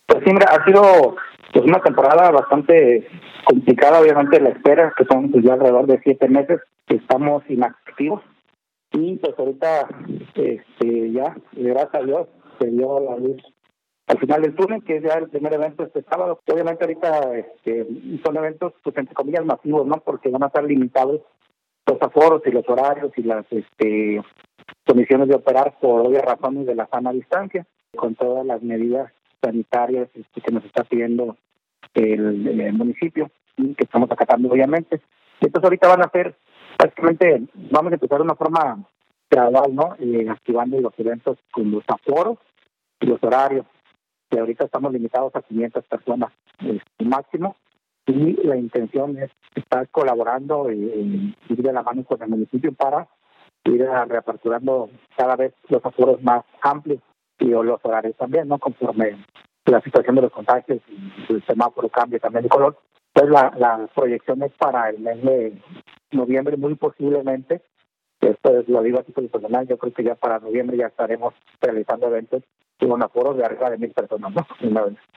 Pues sí, mira, ha sido pues una temporada bastante complicada, obviamente la espera, que son pues, ya alrededor de 7 meses que estamos inactivos y pues ahorita ya, gracias a Dios, se dio la luz al final del túnel, que es ya el primer evento este sábado. Obviamente ahorita son eventos, pues entre comillas, masivos, ¿no? Porque van a estar limitados los aforos y los horarios y las condiciones de operar por obvias razones de la sana distancia, con todas las medidas sanitarias que nos está pidiendo el municipio y que estamos acatando obviamente. Entonces ahorita van a ser, prácticamente, vamos a empezar de una forma gradual, ¿no? Activando los eventos con los aforos y los horarios, que ahorita estamos limitados a 500 personas máximo, y la intención es estar colaborando y ir de la mano con el municipio para ir reaperturando cada vez los aforos más amplios y los horarios también, ¿no? Conforme la situación de los contagios y el semáforo cambie también de color. Pues la proyección es para el mes de noviembre, muy posiblemente. Esto es, lo digo a título personal, yo creo que ya para noviembre ya estaremos realizando eventos con aforos de arriba de 1,000 personas, ¿no? Una vez.